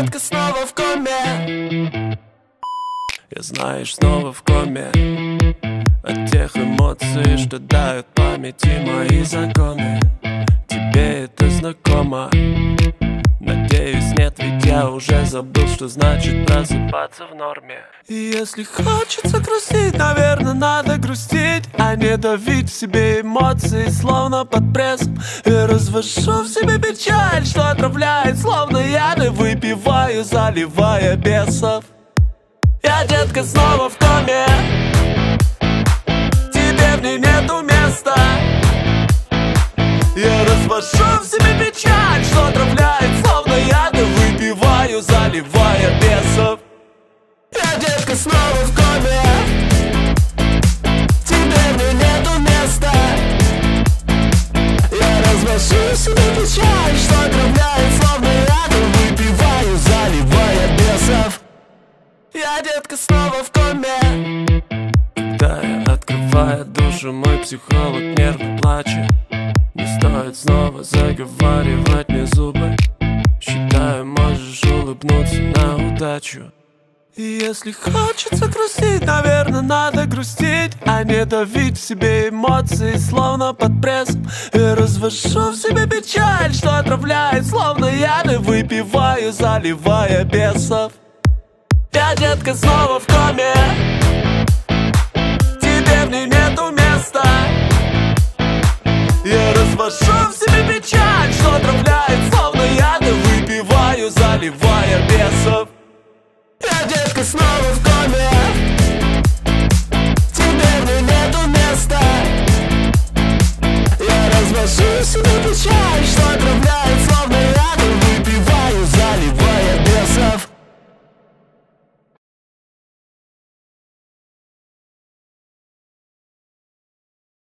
детка, снова в коме. Я, знаешь, снова в коме от тех эмоций, что дают памяти мои законы. Тебе это знакомо? Надеюсь, нет, ведь я уже забыл, что значит просыпаться в норме. И если хочется грустить, наверное, надо грустить, а не давить в себе эмоции, словно под прессом. И развожу в себе печаль, что отравляет, словно яд, и выпиваю, заливая бесов. Я, детка, снова в коме, тебе в ней нету места. Я развожу в себе печаль, что отравляет, словно яд, и выпиваю, заливая бесов. Я, детка, снова в коме, тебе в ней нету места. Я развожу в себе печаль, что отравляет, словно яд, и выпиваю, заливая бесов. Я, детка, снова в коме. Когда я открываю душу, мой психолог нервно плачет. Не стоит снова заговаривать мне зубы. Считаю, можешь улыбнуться на удачу. И если хочется грустить, наверное, надо грустить, а не давить в себе эмоции, словно под прессом. И развожу в себе печаль, что отравляет, словно яд, и выпиваю, заливая бесов. Я, детка, снова в коме, тебе в ней нету места. Я развожу в себе печаль,